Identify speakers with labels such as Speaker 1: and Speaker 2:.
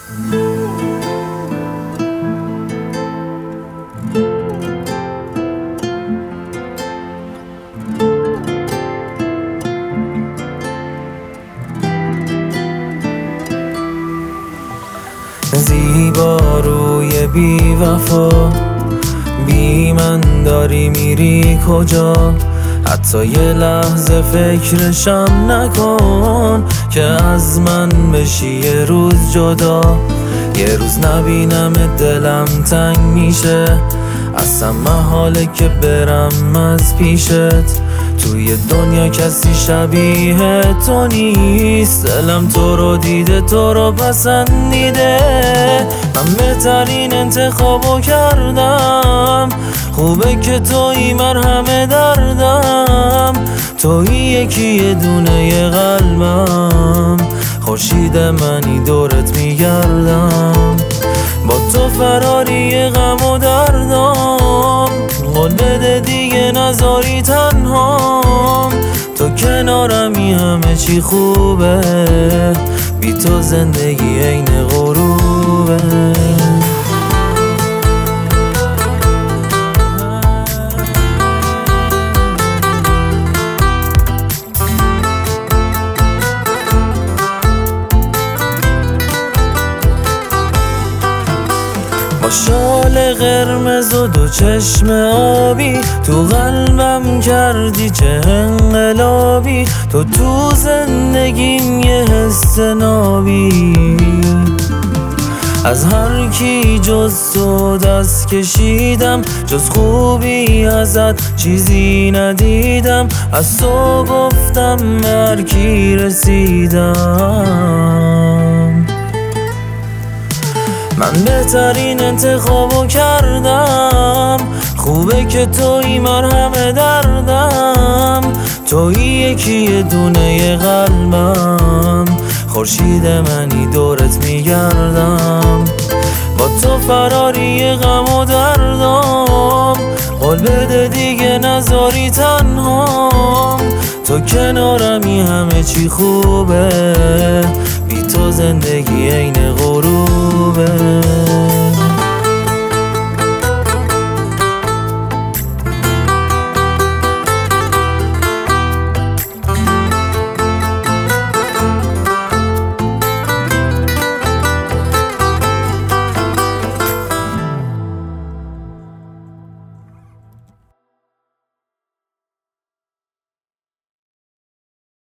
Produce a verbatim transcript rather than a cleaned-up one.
Speaker 1: زیبا روی بی وفا، بی من داری میری کجا؟ حتی یه لحظه فکرشم نکن که از من بشی یه روز جدا. یه روز نبینم دلم تنگ میشه، اصلا محاله که برم از پیشت. توی دنیا کسی شبیه تو نیست، دلم تو رو دیده تو رو پسندیده. من بهترین انتخابو کردم، خوبه که تویی مرهم دردم. تویی یکی یه دونه قلبم، خورشید منی دورت میگردم. با تو فراری غم و دردام، قول بده دیگه نذاری تنهام. تو کنارمی همه چی خوبه، بی تو زندگی عین غروبه. با شال قرمز و دو چشم آبی، تو قلبم کردی چه انقلابی. تو تو زندگیم یه حس نابی، از هر کی جز تو دست کشیدم. جز خوبی ازت چیزی ندیدم، از تو گفتم به هر کی رسیدم. من بهترین انتخابو کردم، خوبه که تویی مرهم دردم. تویی یکی یه دونه قلبم، خورشید منی دورت میگردم. با تو فراری غم و دردام، قول بده دیگه نذاری تنهام. تو کنارمی همه چی خوبه، بی تو زندگی عین غروبه.